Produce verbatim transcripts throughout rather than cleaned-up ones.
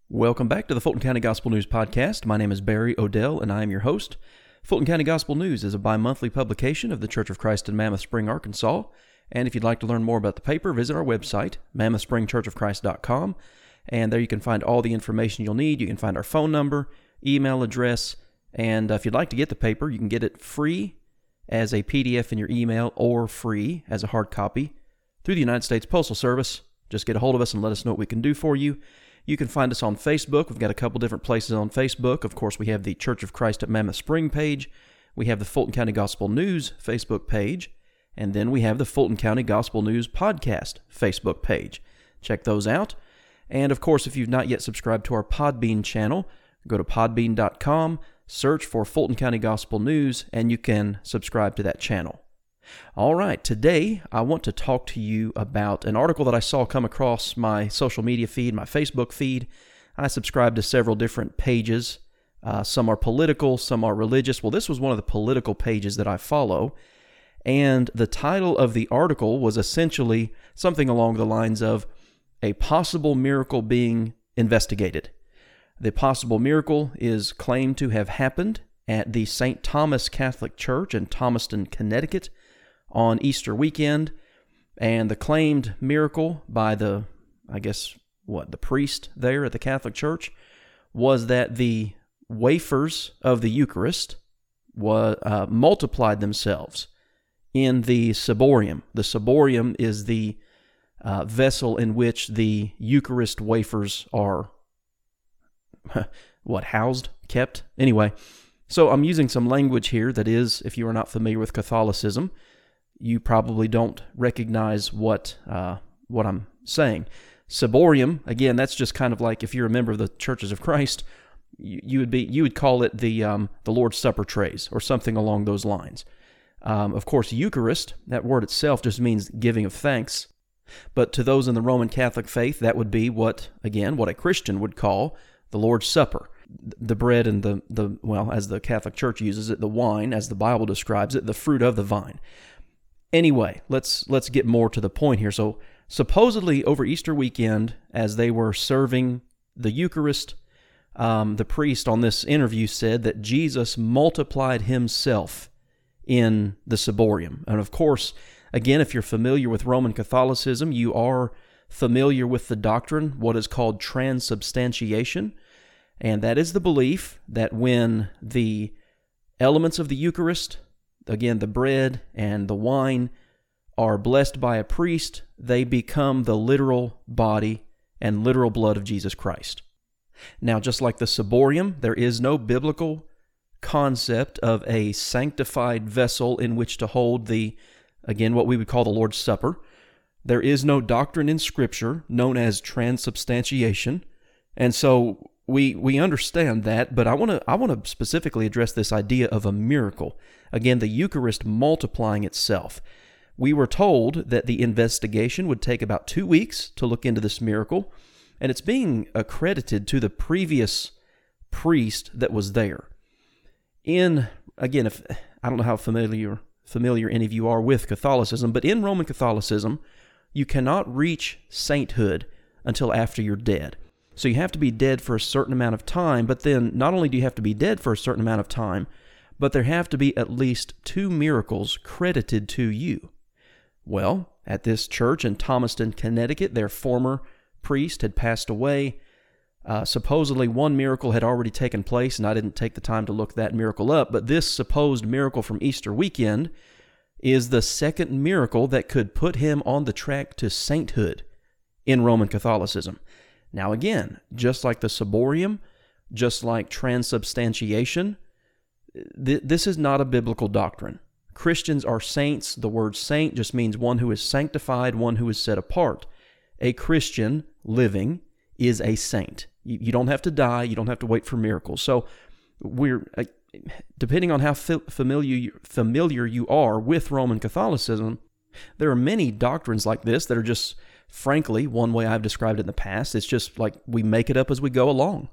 Welcome back to the Fulton County Gospel News Podcast. My name is Barry Odell, and I am your host. Fulton County Gospel News is a bi-monthly publication of the Church of Christ in Mammoth Spring, Arkansas. And if you'd like to learn more about the paper, visit our website, mammoth spring church of christ dot com. And there you can find all the information you'll need. You can find our phone number, email address, and if you'd like to get the paper, you can get it free as a P D F in your email or free as a hard copy through the United States Postal Service. Just get a hold of us and let us know what we can do for you. You can find us on Facebook. We've got a couple different places on Facebook. Of course, we have the Church of Christ at Mammoth Spring page. We have the Fulton County Gospel News Facebook page. And then we have the Fulton County Gospel News Podcast Facebook page. Check those out. And of course, if you've not yet subscribed to our Podbean channel, go to podbean dot com, search for Fulton County Gospel News, and you can subscribe to that channel. All right, today I want to talk to you about an article that I saw come across my social media feed, my Facebook feed. I subscribe to several different pages. Uh, some are political, some are religious. Well, this was one of the political pages that I follow, and the title of the article was essentially something along the lines of a possible miracle being investigated. The possible miracle is claimed to have happened at the Saint Thomas Catholic Church in Thomaston, Connecticut, on Easter weekend, and the claimed miracle by the, I guess, what, the priest there at the Catholic Church was that the wafers of the Eucharist was, uh, multiplied themselves in the ciborium. The ciborium is the uh, vessel in which the Eucharist wafers are, what, housed, kept? Anyway, so I'm using some language here that is, if you are not familiar with Catholicism, you probably don't recognize what uh, what I'm saying. Ciborium, again, that's just kind of like if you're a member of the Churches of Christ, you, you would be you would call it the um, the Lord's Supper trays or something along those lines. Um, of course, Eucharist, that word itself just means giving of thanks. But to those in the Roman Catholic faith, that would be what, again, what a Christian would call the Lord's Supper. The bread and the, the well, as the Catholic Church uses it, the wine, as the Bible describes it, the fruit of the vine. Anyway, let's let's get more to the point here. So supposedly over Easter weekend, as they were serving the Eucharist, um, the priest on this interview said that Jesus multiplied himself in the ciborium. And of course, again, if you're familiar with Roman Catholicism, you are familiar with the doctrine, what is called transubstantiation. And that is the belief that when the elements of the Eucharist, again, the bread and the wine, are blessed by a priest, they become the literal body and literal blood of Jesus Christ. Now, just like the ciborium, there is no biblical concept of a sanctified vessel in which to hold the, again, what we would call the Lord's Supper. There is no doctrine in Scripture known as transubstantiation, and so we we understand that, but I want to I want to specifically address this idea of a miracle. Again, the Eucharist multiplying itself. We were told that the investigation would take about two weeks to look into this miracle, and it's being accredited to the previous priest that was there. In, again, if I don't know how familiar familiar any of you are with Catholicism, but in Roman Catholicism, you cannot reach sainthood until after you're dead. So you have to be dead for a certain amount of time, but then not only do you have to be dead for a certain amount of time, but there have to be at least two miracles credited to you. Well, at this church in Thomaston, Connecticut, their former priest had passed away. Uh, supposedly one miracle had already taken place, and I didn't take the time to look that miracle up, but this supposed miracle from Easter weekend is the second miracle that could put him on the track to sainthood in Roman Catholicism. Now again, just like the ciborium, just like transubstantiation, th- this is not a biblical doctrine. Christians are saints. The word saint just means one who is sanctified, one who is set apart. A Christian living is a saint. You, you don't have to die. You don't have to wait for miracles. So we're, uh, depending on how fi- familiar, familiar you are with Roman Catholicism, there are many doctrines like this that are just, frankly, one way I've described it in the past, it's just like we make it up as we go along.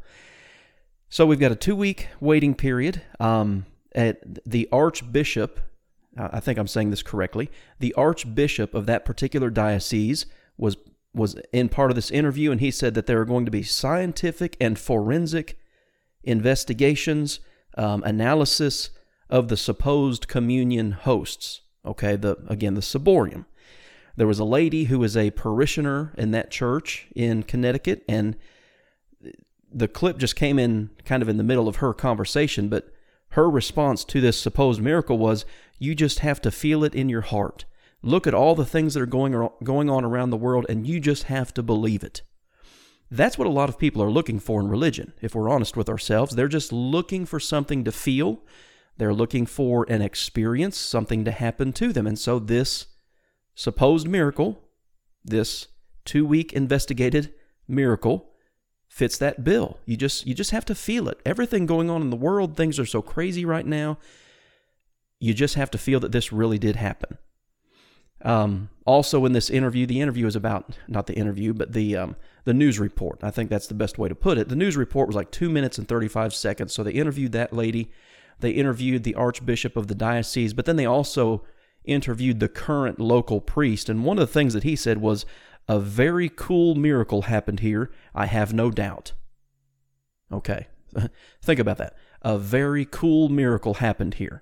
So we've got a two-week waiting period. Um, at the Archbishop, I think I'm saying this correctly, the Archbishop of that particular diocese was was in part of this interview, and he said that there are going to be scientific and forensic investigations, um, analysis of the supposed communion hosts. Okay, the again, the ciborium. There was a lady who was a parishioner in that church in Connecticut, and the clip just came in kind of in the middle of her conversation, but her response to this supposed miracle was, you just have to feel it in your heart. Look at all the things that are going, going on around the world, and you just have to believe it. That's what a lot of people are looking for in religion, if we're honest with ourselves. They're just looking for something to feel. They're looking for an experience, something to happen to them. And so this supposed miracle, this two-week investigated miracle, fits that bill. You just you just have to feel it. Everything going on in the world, things are so crazy right now. You just have to feel that this really did happen. Um, also in this interview, the interview is about, not the interview, but the um, the news report. I think that's the best way to put it. The news report was like two minutes and thirty-five seconds. So they interviewed that lady. They interviewed the archbishop of the diocese, but then they also interviewed the current local priest. And one of the things that he said was, a very cool miracle happened here, I have no doubt. Okay, think about that. A very cool miracle happened here.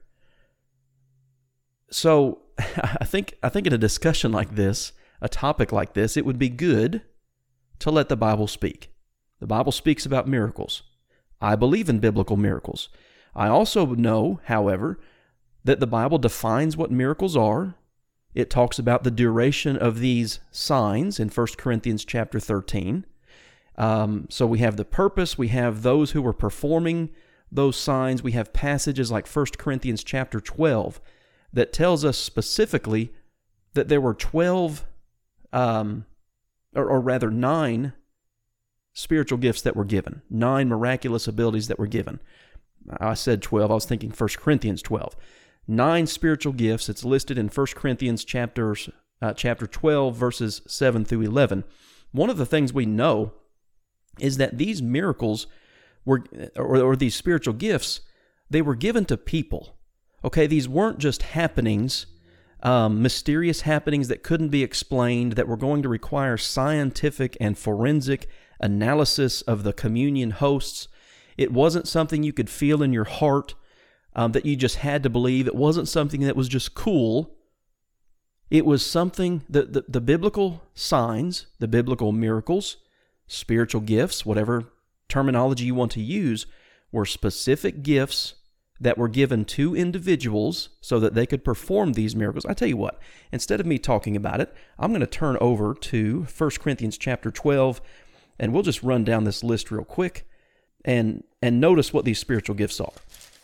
So I think I think in a discussion like this, a topic like this, it would be good to let the Bible speak. The Bible speaks about miracles. I believe in biblical miracles. I also know, however, that the Bible defines what miracles are. It talks about the duration of these signs in First Corinthians chapter thirteen. Um, so we have the purpose, we have those who were performing those signs, we have passages like First Corinthians chapter twelve that tells us specifically that there were twelve, um, or, or rather nine spiritual gifts that were given, nine miraculous abilities that were given. I said twelve, I was thinking First Corinthians twelve. Nine spiritual gifts. It's listed in First Corinthians chapters, uh, chapter twelve, verses seven through eleven. One of the things we know is that these miracles were, or, or these spiritual gifts, they were given to people. Okay, these weren't just happenings, um, mysterious happenings that couldn't be explained, that were going to require scientific and forensic analysis of the communion hosts. It wasn't something you could feel in your heart. Um, that you just had to believe. It wasn't something that was just cool. It was something, the, the, the biblical signs, the biblical miracles, spiritual gifts, whatever terminology you want to use, were specific gifts that were given to individuals so that they could perform these miracles. I tell you what, instead of me talking about it, I'm going to turn over to First Corinthians chapter twelve, and we'll just run down this list real quick and, and notice what these spiritual gifts are.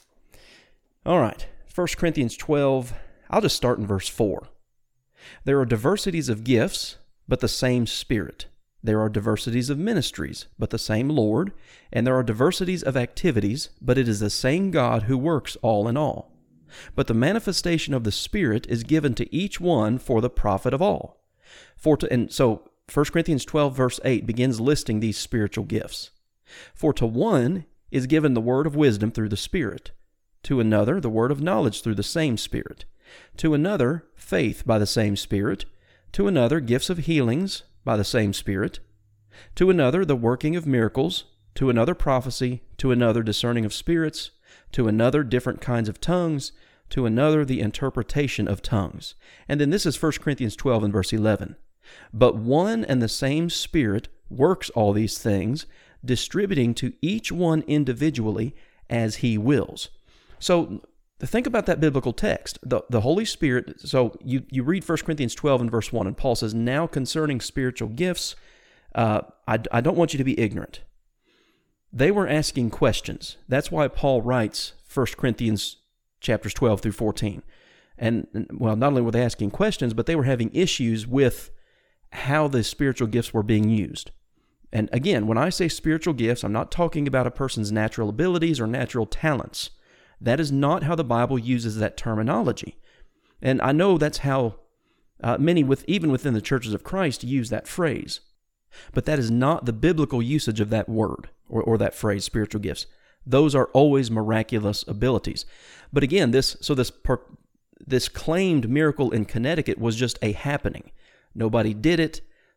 All right, First Corinthians twelve, I'll just start in verse four. There are diversities of gifts, but the same Spirit. There are diversities of ministries, but the same Lord. And there are diversities of activities, but it is the same God who works all in all. But the manifestation of the Spirit is given to each one for the profit of all. For to, and so First Corinthians twelve, verse eight begins listing these spiritual gifts. For to one is given the word of wisdom through the Spirit. To another, the word of knowledge through the same Spirit. To another, faith by the same Spirit. To another, gifts of healings by the same Spirit. To another, the working of miracles. To another, prophecy. To another, discerning of spirits. To another, different kinds of tongues. To another, the interpretation of tongues. And then this is First Corinthians twelve and verse eleven. But one and the same Spirit works all these things, distributing to each one individually as He wills. So think about that biblical text. The, the Holy Spirit, so you, you read First Corinthians twelve and verse one, and Paul says, now concerning spiritual gifts, uh, I, I don't want you to be ignorant. They were asking questions. That's why Paul writes First Corinthians chapters twelve through fourteen. And, well, not only were they asking questions, but they were having issues with how the spiritual gifts were being used. And again, when I say spiritual gifts, I'm not talking about a person's natural abilities or natural talents. That is not how the Bible uses that terminology. And I know that's how uh, many, with even within the churches of Christ, use that phrase. But that is not the biblical usage of that word or, or that phrase, spiritual gifts. Those are always miraculous abilities. But again, this so this per, this claimed miracle in Connecticut was just a happening. Nobody did it.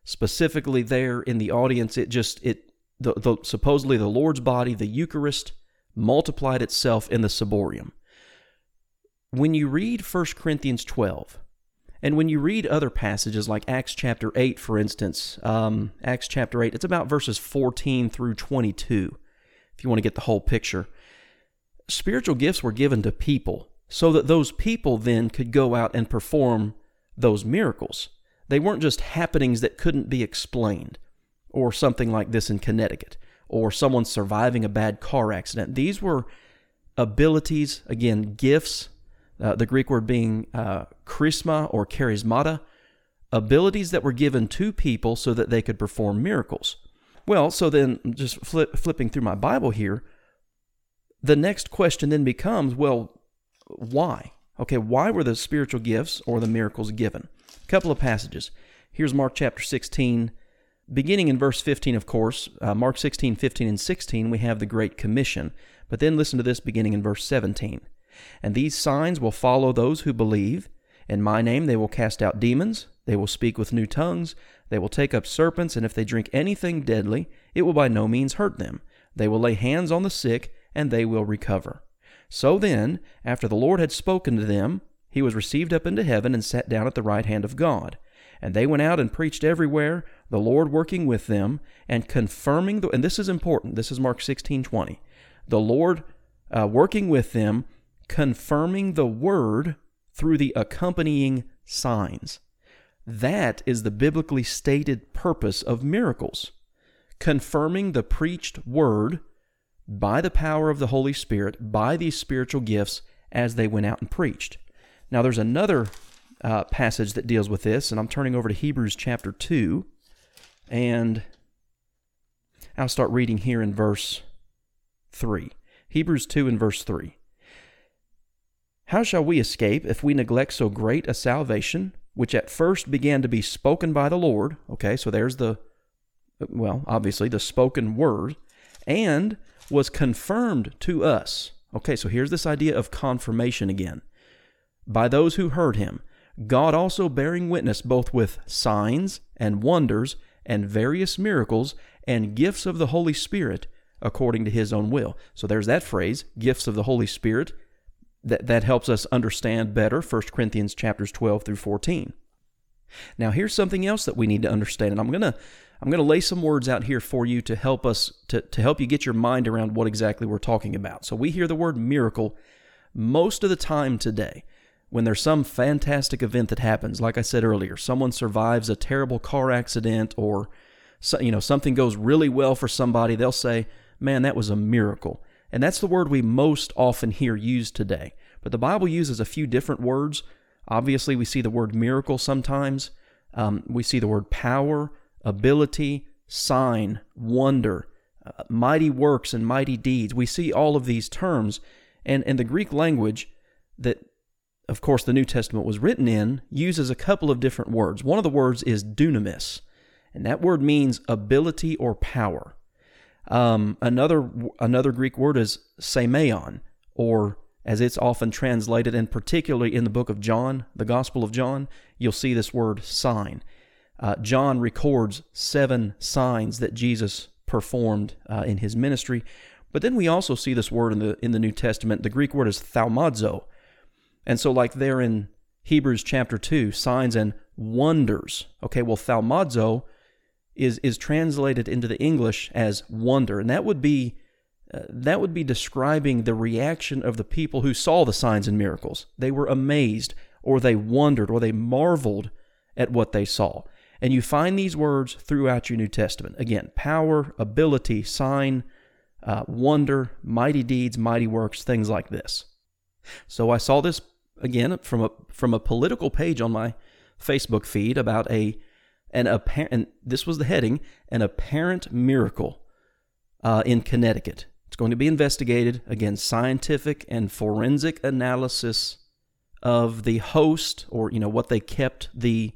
specifically there in the audience, it just, it the, the supposedly the Lord's body, the Eucharist, multiplied itself in the ciborium. When you read First Corinthians twelve, and when you read other passages like Acts chapter eight, for instance, um, Acts chapter eight, it's about verses fourteen through twenty-two, if you want to get the whole picture. Spiritual gifts were given to people so that those people then could go out and perform those miracles. They weren't just happenings that couldn't be explained, or something like this in Connecticut, or someone surviving a bad car accident. These were abilities, again, gifts, uh, the Greek word being uh, charisma or charismata, abilities that were given to people so that they could perform miracles. Well, so then, just flip, flipping through my Bible here, the next question then becomes, well, why? Okay, why were the spiritual gifts or the miracles given? A couple of passages. Here's Mark chapter sixteen, beginning in verse fifteen, of course. Uh, Mark sixteen, fifteen, and sixteen, we have the Great Commission. But then listen to this beginning in verse seventeen. And these signs will follow those who believe. In my name they will cast out demons. They will speak with new tongues. They will take up serpents, and if they drink anything deadly, it will by no means hurt them. They will lay hands on the sick, and they will recover. So then, after the Lord had spoken to them, he was received up into heaven and sat down at the right hand of God. And they went out and preached everywhere, the Lord working with them, and confirming, the, and this is important, this is Mark sixteen twenty, the Lord uh, working with them, confirming the word through the accompanying signs. That is the biblically stated purpose of miracles. Confirming the preached word by the power of the Holy Spirit, by these spiritual gifts as they went out and preached. Now there's another uh, passage that deals with this, and I'm turning over to Hebrews chapter two, and I'll start reading here in verse three. Hebrews two and verse three. How shall we escape if we neglect so great a salvation, which at first began to be spoken by the Lord? Okay, so there's the, well, obviously the spoken word, and was confirmed to us. Okay, so here's this idea of confirmation again. By those who heard him, God also bearing witness both with signs and wonders and various miracles and gifts of the Holy Spirit according to his own will. So there's that phrase, gifts of the Holy Spirit. That, that helps us understand better First Corinthians chapters twelve through fourteen. Now here's something else that we need to understand, and I'm going to I'm going to lay some words out here for you to help us, to, to help you get your mind around what exactly we're talking about. So we hear the word miracle most of the time today when there's some fantastic event that happens. Like I said earlier, someone survives a terrible car accident, or so, you know, something goes really well for somebody, they'll say, man, that was a miracle. And that's the word we most often hear used today. But the Bible uses a few different words. Obviously, we see the word miracle sometimes. Um, we see the word power, ability, sign, wonder, uh, mighty works and mighty deeds. We see all of these terms. And, and the Greek language that, of course, the New Testament was written in uses a couple of different words. One of the words is dunamis, and that word means ability or power. Um, another another Greek word is semeion, or as it's often translated, and particularly in the book of John, the Gospel of John, you'll see this word sign. Uh, John records seven signs that Jesus performed uh, in his ministry, but then we also see this word in the in the New Testament. The Greek word is thaumazo, and so like there in Hebrews chapter two, signs and wonders. Okay, well thaumazo is is translated into the English as wonder, and that would be uh, that would be describing the reaction of the people who saw the signs and miracles. They were amazed, or they wondered, or they marveled at what they saw. And you find these words throughout your New Testament. Again, power, ability, sign, uh, wonder, mighty deeds, mighty works, things like this. So I saw this again from a from a political page on my Facebook feed about a An apparent, and this was the heading, an apparent miracle uh, in Connecticut. It's going to be investigated. Again, scientific and forensic analysis of the host, or you know what they kept the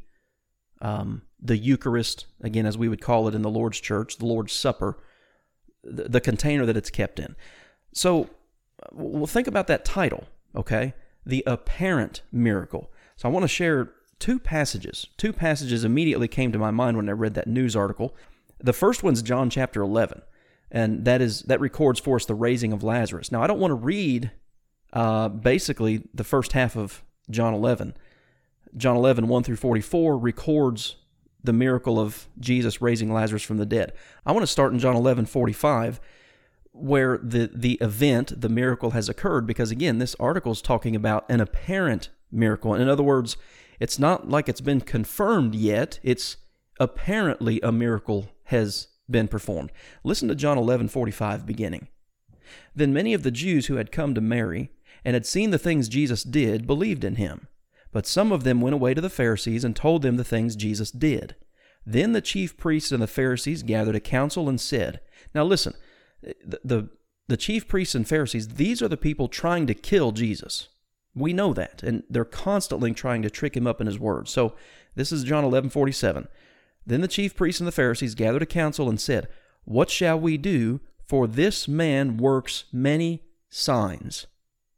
um, the Eucharist, again as we would call it in the Lord's Church, the Lord's Supper, the, the container that it's kept in. So, we'll think about that title. Okay, the apparent miracle. So I want to share two passages. Two passages immediately came to my mind when I read that news article. The first one's John chapter eleven, and that is that records for us the raising of Lazarus. Now, I don't want to read uh, basically the first half of John eleven. John eleven, one through forty-four records the miracle of Jesus raising Lazarus from the dead. I want to start in John eleven, forty-five, where the, the event, the miracle has occurred, because again, this article is talking about an apparent miracle. In other words, it's not like it's been confirmed yet. It's apparently a miracle has been performed. Listen to John eleven, forty-five beginning. Then many of the Jews who had come to Mary and had seen the things Jesus did believed in him. But some of them went away to the Pharisees and told them the things Jesus did. Then the chief priests and the Pharisees gathered a council and said, now listen, the, the, the chief priests and Pharisees, these are the people trying to kill Jesus. We know that, and they're constantly trying to trick him up in his words. So this is John eleven, forty-seven. Then the chief priests and the Pharisees gathered a council and said, what shall we do? For this man works many signs.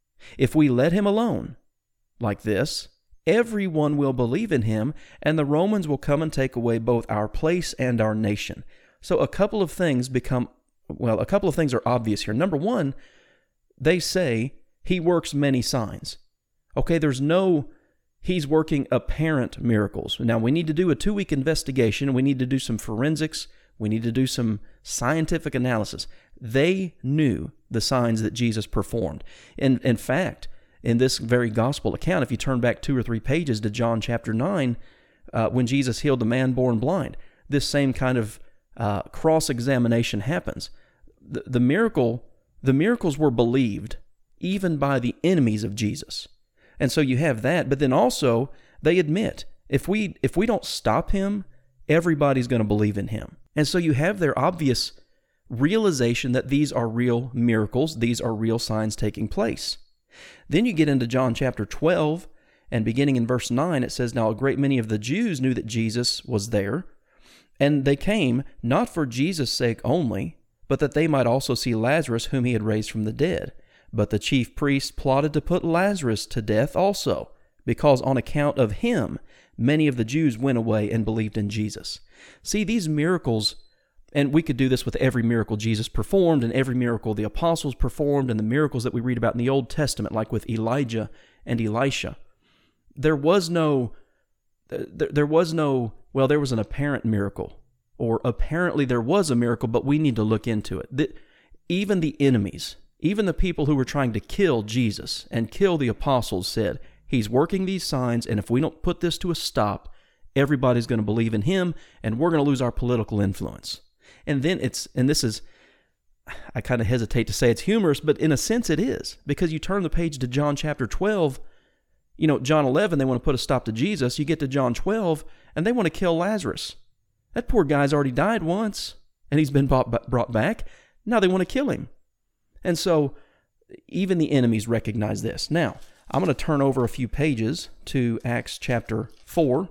If we let him alone like this, everyone will believe in him, and the Romans will come and take away both our place and our nation. So a couple of things become, well, a couple of things are obvious here. Number one, they say he works many signs. Okay, there's no, he's working apparent miracles. Now, we need to do a two-week investigation. We need to do some forensics. We need to do some scientific analysis. They knew the signs that Jesus performed. In, in fact, in this very gospel account, if you turn back two or three pages to John chapter nine, uh, when Jesus healed the man born blind, this same kind of uh, cross-examination happens. The, the miracle, the miracles were believed even by the enemies of Jesus. And so you have that, but then also they admit, if we if we don't stop him, everybody's going to believe in him. And so you have their obvious realization that these are real miracles, these are real signs taking place. Then you get into John chapter twelve, and beginning in verse nine, it says, now a great many of the Jews knew that Jesus was there, and they came not for Jesus' sake only, but that they might also see Lazarus, whom he had raised from the dead. But the chief priests plotted to put Lazarus to death also, because on account of him, many of the Jews went away and believed in Jesus. See, these miracles, and we could do this with every miracle Jesus performed and every miracle the apostles performed and the miracles that we read about in the Old Testament, like with Elijah and Elisha. There was no, there, there was no, well, there was an apparent miracle, or apparently there was a miracle, but we need to look into it. The, even the enemies, even the people who were trying to kill Jesus and kill the apostles said, he's working these signs, and if we don't put this to a stop, everybody's going to believe in him, and we're going to lose our political influence. And then it's, and this is, I kind of hesitate to say it's humorous, but in a sense it is, because you turn the page to John chapter twelve, you know, John eleven, they want to put a stop to Jesus. You get to John twelve, and they want to kill Lazarus. That poor guy's already died once, and he's been brought, brought back. Now they want to kill him. And so even the enemies recognize this. Now, I'm going to turn over a few pages to Acts chapter four.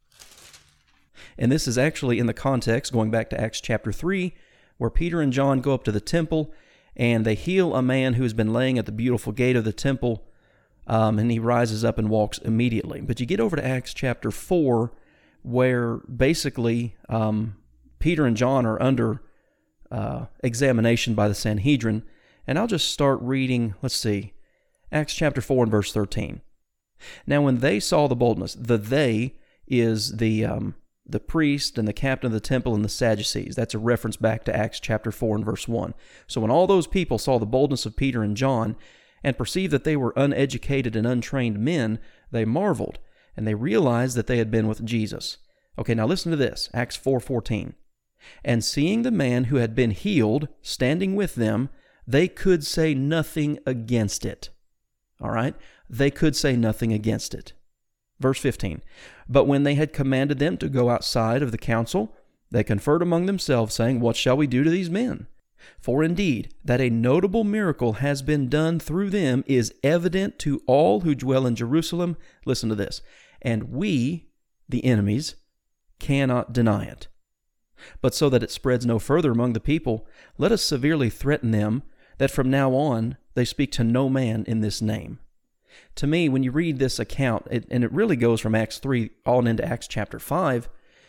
And this is actually in the context, going back to Acts chapter three, where Peter and John go up to the temple, and they heal a man who has been laying at the beautiful gate of the temple, um, and he rises up and walks immediately. But you get over to Acts chapter four, where basically um, Peter and John are under uh, examination by the Sanhedrin. And I'll just start reading, let's see, Acts chapter four and verse thirteen. Now when they saw the boldness, the they is the um, the priest and the captain of the temple and the Sadducees. That's a reference back to Acts chapter four and verse one. So when all those people saw the boldness of Peter and John and perceived that they were uneducated and untrained men, they marveled, and they realized that they had been with Jesus. Okay, now listen to this, Acts four fourteen. And seeing the man who had been healed standing with them, they could say nothing against it. All right? They could say nothing against it. Verse fifteen. But when they had commanded them to go outside of the council, they conferred among themselves, saying, what shall we do to these men? For indeed, that a notable miracle has been done through them is evident to all who dwell in Jerusalem. Listen to this. And we, the enemies, cannot deny it. But so that it spreads no further among the people, let us severely threaten them that from now on they speak to no man in this name. To me, when you read this account, it, and it really goes from Acts three on into Acts chapter five,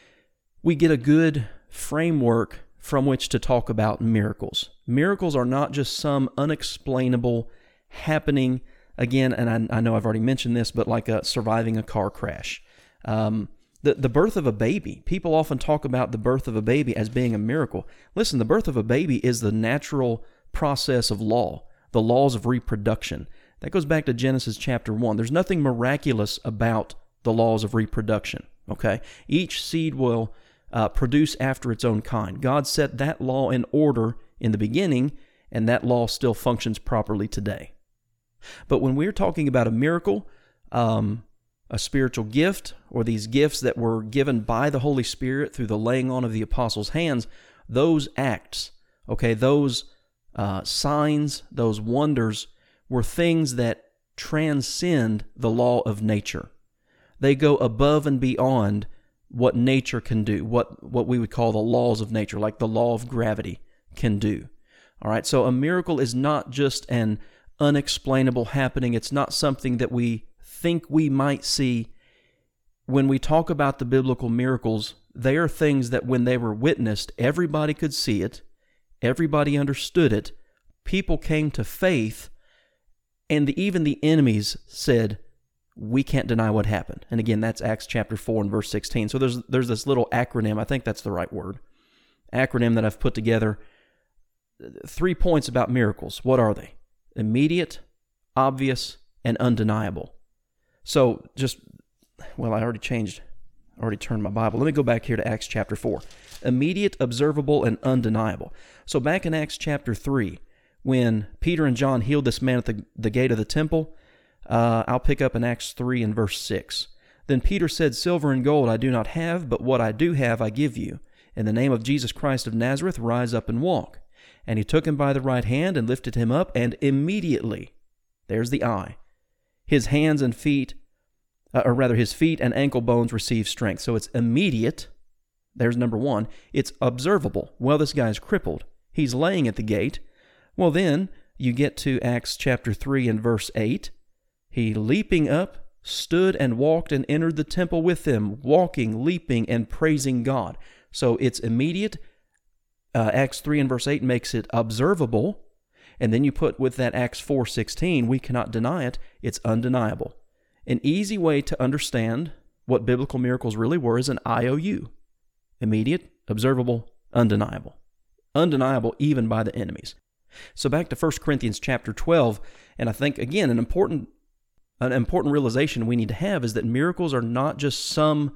we get a good framework from which to talk about miracles. Miracles are not just some unexplainable happening, again, and I, I know I've already mentioned this, but like a, surviving a car crash. Um, the, the birth of a baby. People often talk about the birth of a baby as being a miracle. Listen, the birth of a baby is the natural process of law, the laws of reproduction. That goes back to Genesis chapter one. There's nothing miraculous about the laws of reproduction, okay? Each seed will uh, produce after its own kind. God set that law in order in the beginning, and that law still functions properly today. But when we're talking about a miracle, um, a spiritual gift, or these gifts that were given by the Holy Spirit through the laying on of the apostles' hands, those acts, okay, those uh, signs, those wonders, were things that transcend the law of nature. They go above and beyond what nature can do, what, what we would call the laws of nature, like the law of gravity can do. All right, so a miracle is not just an unexplainable happening. It's not something that we think we might see. When we talk about the biblical miracles, they are things that when they were witnessed, everybody could see it, everybody understood it, people came to faith, and the, even the enemies said, we can't deny what happened. And again, that's Acts chapter four and verse sixteen. So there's there's this little acronym, I think that's the right word, acronym that I've put together. Three points about miracles. What are they? Immediate, obvious, and undeniable. So just, well, I already changed, already turned my Bible. Let me go back here to Acts chapter four. Immediate, observable, and undeniable. So back in Acts chapter three, when Peter and John healed this man at the, the gate of the temple, uh, I'll pick up in Acts three and verse six. Then Peter said, Silver and gold I do not have, but what I do have I give you. In the name of Jesus Christ of Nazareth, rise up and walk. And he took him by the right hand and lifted him up, and immediately, there's the eye, his hands and feet, uh, or rather his feet and ankle bones received strength. So it's immediate. There's number one. It's observable. Well, this guy's crippled. He's laying at the gate. Well, then you get to Acts chapter three and verse eight. He, leaping up, stood and walked and entered the temple with them, walking, leaping, and praising God. So it's immediate. Uh, Acts three and verse eight makes it observable. And then you put with that Acts four sixteen, we cannot deny it, it's undeniable. An easy way to understand what biblical miracles really were is an I O U. Immediate, observable, undeniable. Undeniable even by the enemies. So back to First Corinthians chapter twelve, and I think, again, an important an important realization we need to have is that miracles are not just some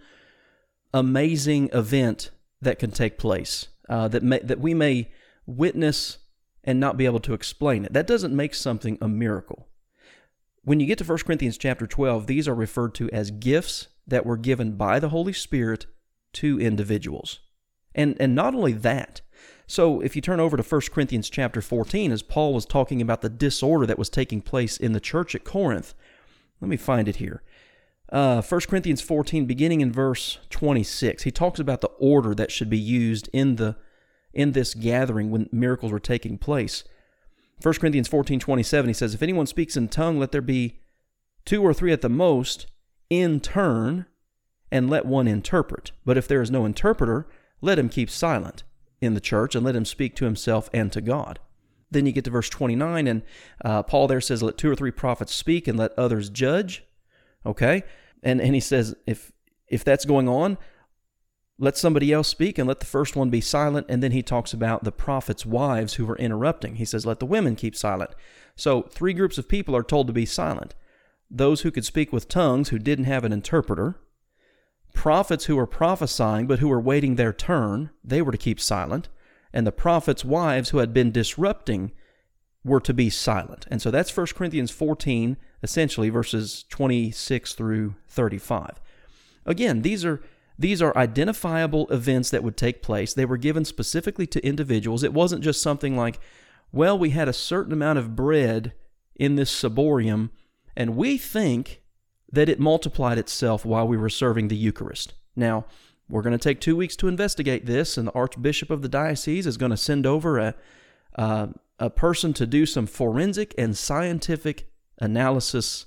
amazing event that can take place, uh, that may, that we may witness and not be able to explain it. That doesn't make something a miracle. When you get to First Corinthians chapter twelve, these are referred to as gifts that were given by the Holy Spirit to individuals. And and not only that, so if you turn over to First Corinthians chapter fourteen, as Paul was talking about the disorder that was taking place in the church at Corinth, let me find it here. Uh, First Corinthians fourteen, beginning in verse twenty-six, he talks about the order that should be used in the in this gathering when miracles were taking place. First Corinthians fourteen twenty-seven, he says, if anyone speaks in tongue, let there be two or three at the most in turn, and let one interpret. But if there is no interpreter, let him keep silent in the church, and let him speak to himself and to God. Then you get to verse twenty-nine, and uh, Paul there says, let two or three prophets speak, and let others judge. Okay? And and he says, if if that's going on, let somebody else speak, and let the first one be silent. And then he talks about the prophets' wives who were interrupting. He says, let the women keep silent. So three groups of people are told to be silent. Those who could speak with tongues who didn't have an interpreter, prophets who were prophesying but who were waiting their turn, they were to keep silent, and the prophets' wives who had been disrupting were to be silent. And so that's First Corinthians fourteen, essentially verses twenty-six through thirty-five. Again, these are these are identifiable events that would take place. They were given specifically to individuals. It wasn't just something like, well, we had a certain amount of bread in this ciborium, and we think that it multiplied itself while we were serving the Eucharist. Now, we're going to take two weeks to investigate this, and the Archbishop of the diocese is going to send over a, uh, a person to do some forensic and scientific analysis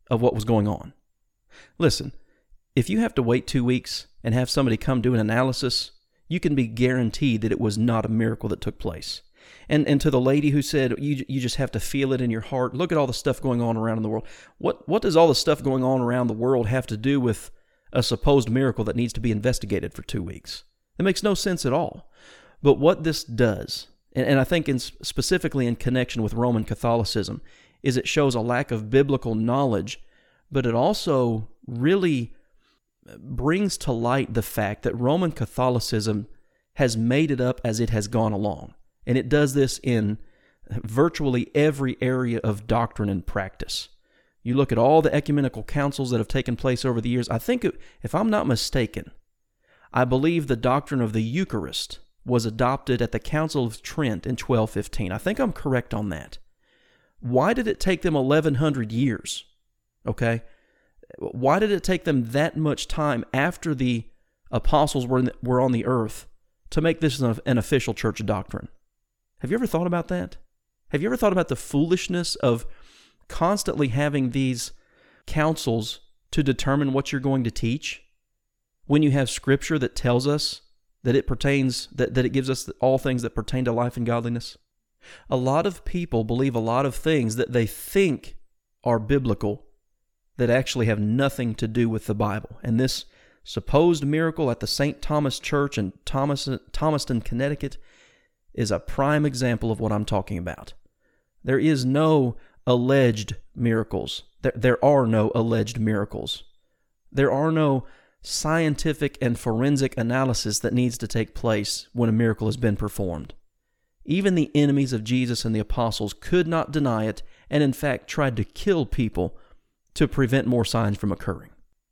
of what was going on. Listen, if you have to wait two weeks and have somebody come do an analysis, you can be guaranteed that it was not a miracle that took place. And and to the lady who said, you you just have to feel it in your heart, look at all the stuff going on around in the world. What what does all the stuff going on around the world have to do with a supposed miracle that needs to be investigated for two weeks? It makes no sense at all. But what this does, and, and I think in, specifically in connection with Roman Catholicism, is it shows a lack of biblical knowledge, but it also really brings to light the fact that Roman Catholicism has made it up as it has gone along. And it does this in virtually every area of doctrine and practice. You look at all the ecumenical councils that have taken place over the years. I think, it, if I'm not mistaken, I believe the doctrine of the Eucharist was adopted at the Council of Trent in twelve fifteen. I think I'm correct on that. Why did it take them eleven hundred years? Okay? Why did it take them that much time after the apostles were, in the, were on the earth to make this an, an official church doctrine? Have you ever thought about that? Have you ever thought about the foolishness of constantly having these councils to determine what you're going to teach when you have Scripture that tells us that it pertains, that, that it gives us all things that pertain to life and godliness? A lot of people believe a lot of things that they think are biblical that actually have nothing to do with the Bible. And this supposed miracle at the Saint Thomas Church in Thomas, Thomaston, Connecticut, is a prime example of what I'm talking about. There is no alleged miracles. There, there are no alleged miracles. There are no scientific and forensic analysis that needs to take place when a miracle has been performed. Even the enemies of Jesus and the apostles could not deny it, and in fact tried to kill people to prevent more signs from occurring.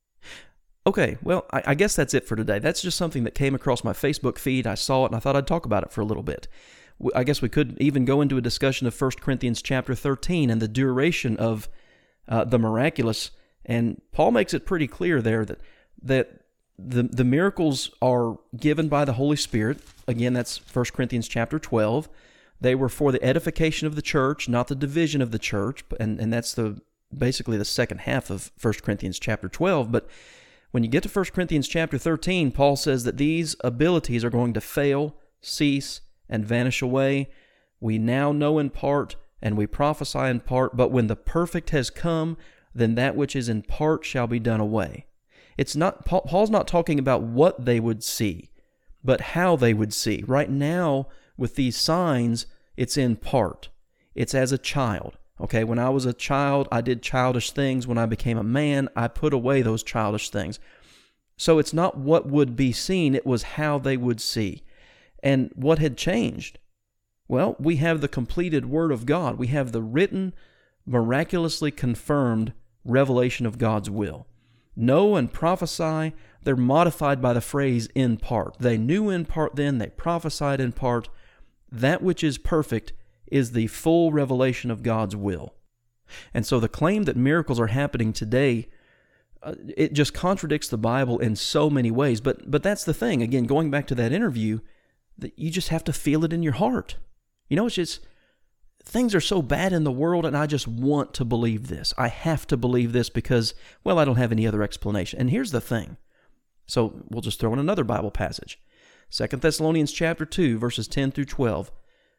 Okay, well, I, I guess that's it for today. That's just something that came across my Facebook feed. I saw it, and I thought I'd talk about it for a little bit. I guess we could even go into a discussion of First Corinthians chapter thirteen and the duration of uh, the miraculous. And Paul makes it pretty clear there that that the the miracles are given by the Holy Spirit. Again, that's First Corinthians chapter twelve. They were for the edification of the church, not the division of the church. And, and that's the basically the second half of First Corinthians chapter twelve. But when you get to First Corinthians chapter thirteen, Paul says that these abilities are going to fail, cease, and vanish away. We now know in part, and we prophesy in part, but when the perfect has come, then that which is in part shall be done away. It's not Paul's not talking about what they would see, but how they would see. Right now, with these signs, it's in part. It's as a child. Okay, when I was a child, I did childish things. When I became a man, I put away those childish things. So it's not what would be seen, it was how they would see. And what had changed? Well, we have the completed Word of God. We have the written, miraculously confirmed revelation of God's will. Know and prophesy, they're modified by the phrase in part. They knew in part then, they prophesied in part. That which is perfect is the full revelation of God's will. And so the claim that miracles are happening today, uh, it just contradicts the Bible in so many ways. But but that's the thing. Again, going back to that interview, that you just have to feel it in your heart. You know, it's just, things are so bad in the world, and I just want to believe this. I have to believe this because, well, I don't have any other explanation. And here's the thing. So we'll just throw in another Bible passage. Second Thessalonians chapter two, verses ten through twelve.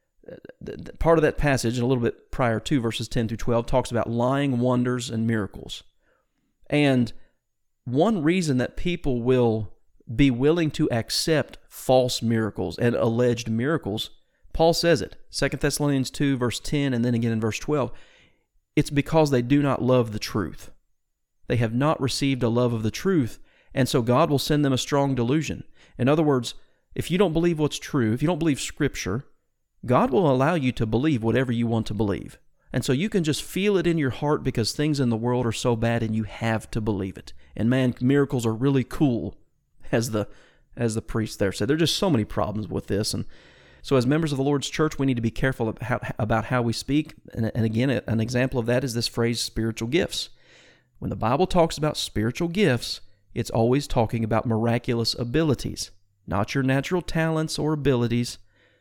Part of that passage, and a little bit prior to verses ten through twelve, talks about lying wonders and miracles. And one reason that people will be willing to accept false miracles and alleged miracles, Paul says it, Second Thessalonians two, verse ten, and then again in verse twelve, it's because they do not love the truth. They have not received a love of the truth, and so God will send them a strong delusion. In other words, if you don't believe what's true, if you don't believe Scripture, God will allow you to believe whatever you want to believe. And so you can just feel it in your heart because things in the world are so bad and you have to believe it. And man, miracles are really cool, as the as the priest there said. There are just so many problems with this. And so as members of the Lord's church, we need to be careful about how, about how we speak. And, and again, an example of that is this phrase, spiritual gifts. When the Bible talks about spiritual gifts, it's always talking about miraculous abilities, not your natural talents or abilities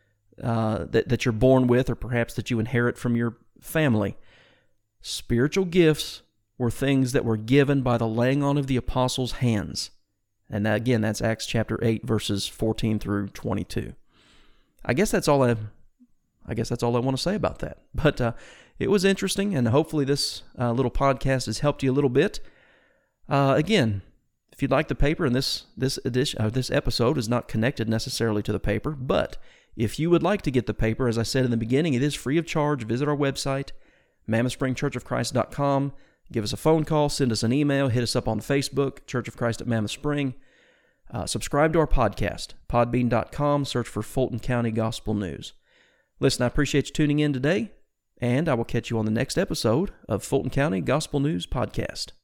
uh, that, that you're born with or perhaps that you inherit from your family. Spiritual gifts were things that were given by the laying on of the apostles' hands. And that, again, that's Acts chapter eight, verses fourteen through twenty-two. I guess that's all I, I guess that's all I want to say about that. But uh, it was interesting, and hopefully this uh, little podcast has helped you a little bit. Uh, again, if you'd like the paper, and this this edition, uh, this episode is not connected necessarily to the paper, but if you would like to get the paper, as I said in the beginning, it is free of charge. Visit our website, mammoth spring church of christ dot com. Give us a phone call, send us an email, hit us up on Facebook, Church of Christ at Mammoth Spring. Uh, subscribe to our podcast, podbean dot com, search for Fulton County Gospel News. Listen, I appreciate you tuning in today, and I will catch you on the next episode of Fulton County Gospel News Podcast.